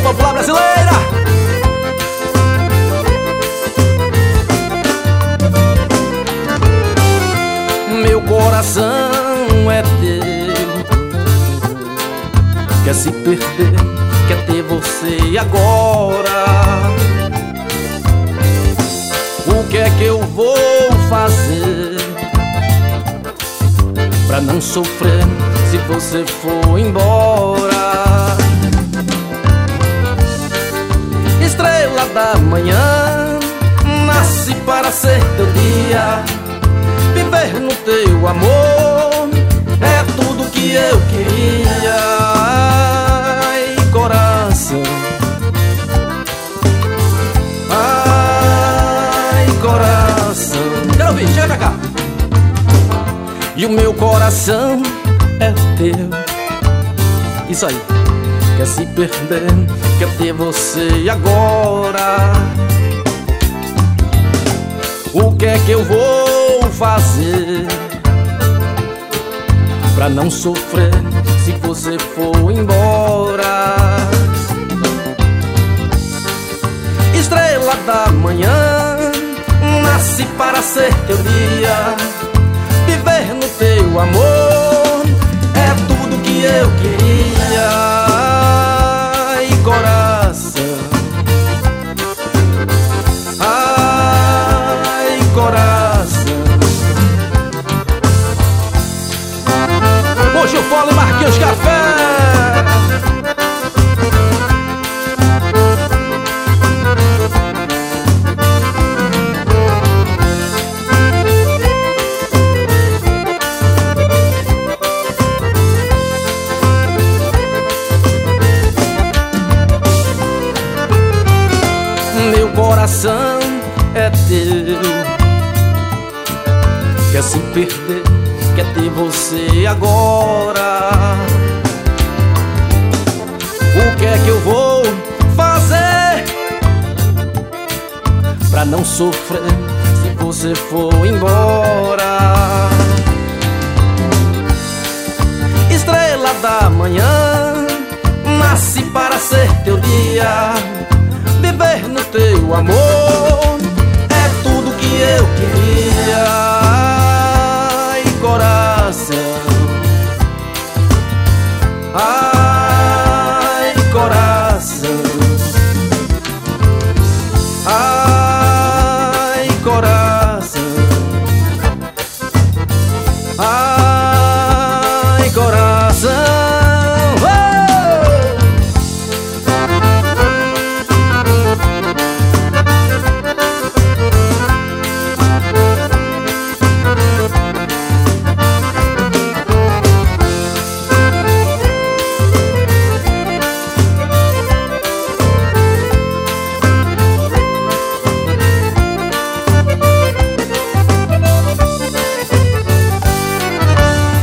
popular brasileira. Meu coração é teu, quer se perder, quer ter você agora. O que é que eu vou fazer pra não sofrer se você for embora? Estrela da manhã, nasci para ser teu dia. Viver no teu amor é tudo que eu queria. Ai, coração, ai, coração. Quero ouvir, chega pra cá. E o meu coração é teu. Isso aí. Quer se perder, quer ter você agora. O que é que eu vou fazer pra não sofrer se você for embora? Estrela da manhã, nasci para ser teu dia. Viver no teu amor é tudo que eu queria. Ai, coração, ai, coração. Hoje eu falo em Marquinhos Café. Meu coração é teu, quer se perder, quer ter você agora. O que é que eu vou fazer pra não sofrer se você for embora? Estrela da manhã, nasci para ser teu dia. Viver no teu amor